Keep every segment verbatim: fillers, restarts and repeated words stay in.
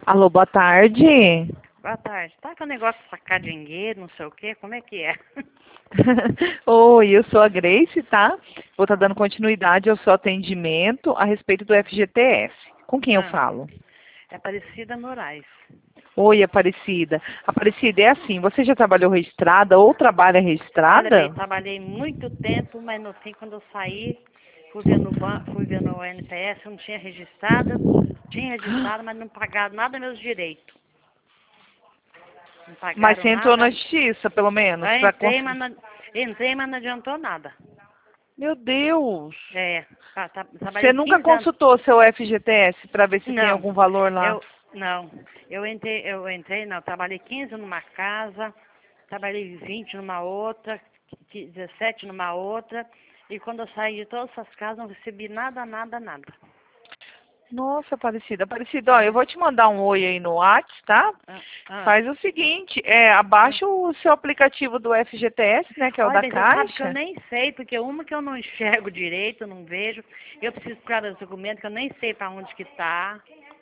Alô, boa tarde. Boa tarde. Tá com o negócio de sacar dinheiro, não sei o quê, como é que é? Oi, eu sou a Grace, tá? Vou estar Ah, dando continuidade ao seu atendimento a respeito do F G T S. Com quem eu ah, falo? é Aparecida Moraes. Oi, Aparecida. Aparecida, é assim, você já trabalhou registrada ou trabalha Trabalhei, registrada? trabalhei muito tempo, mas no fim, quando eu saí, fui ver no banco, fui ver no N P S, eu não tinha registrado, tinha registrado, mas não pagaram nada meus direitos. Não Mas pagaram você entrou na nada. justiça, pelo menos, Eu para entrei, mas conseguir. não, entrei, mas não adiantou nada. Meu Deus! É, tá, tá, Você trabalhei nunca quinze anos. consultou seu F G T S para ver se tem Não, algum valor lá? eu não. Eu entrei, eu entrei, não, trabalhei quinze numa casa, trabalhei vinte numa outra, que- dezessete numa outra, e quando eu saí de todas essas casas não recebi nada, nada, nada. Nossa, Aparecida. Aparecida, ó, eu vou te mandar um oi aí no WhatsApp, tá? Ah, ah. Faz o seguinte, é, abaixa o seu aplicativo do F G T S, né, que é o Olha, da bem, você sabe que eu Caixa. nem sei, porque uma que eu não enxergo direito, não vejo, eu preciso procurar os documentos que eu nem sei para onde que tá.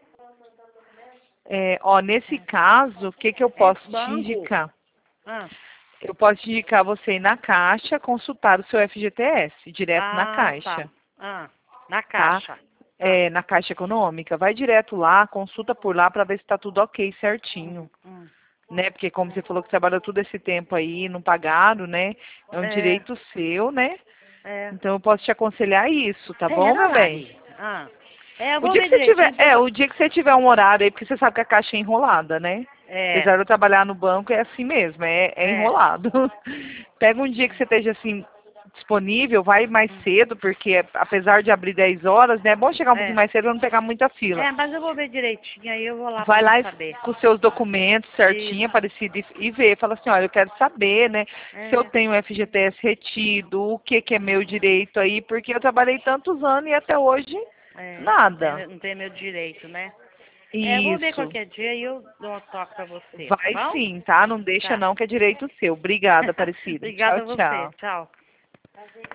É, ó, nesse caso, o que que eu É posso te banco. indicar? Ah, Eu posso te indicar você ir na Caixa, consultar o seu F G T S, direto na ah, tá. Caixa, Ah, na tá? caixa. Ah, É, na Caixa Econômica. Vai direto lá, consulta por lá para ver se está tudo ok, certinho. hum, hum. Né? Porque como você falou que trabalhou todo esse tempo aí, não pagaram, né? É um É, direito seu, né? é. Então eu posso te aconselhar isso, tá bom, meu bem? Peraí. Ah. É, eu O vou dia que ver você tiver, direitinho. é, Depois... o dia que você tiver um horário aí, porque você sabe que a caixa é enrolada, né? É, Apesar de eu trabalhar no banco, é assim mesmo, é, é é. enrolado. Pega um dia que você esteja assim disponível, vai mais Hum, cedo, porque apesar de abrir dez horas, né, é bom chegar um pouquinho é. mais cedo para não pegar muita fila. É, mas eu vou ver direitinho, aí eu vou lá pra Vai me lá e- saber. com os seus documentos certinho, Isso. Aparecido, e, e vê. Fala assim, olha, eu quero saber, né, se eu É, tenho F G T S retido, o que que é meu direito aí, porque eu trabalhei tantos anos e até hoje é. Não tem, nada. meu- não tem meu direito, né? É, eu vou ver Isso. qualquer dia e eu dou um toque pra você, tá Vai bom? sim, tá? Não deixa Tá. não, que é direito seu. Obrigada, Aparecida. Tchau, Obrigada a você. tchau. Tchau.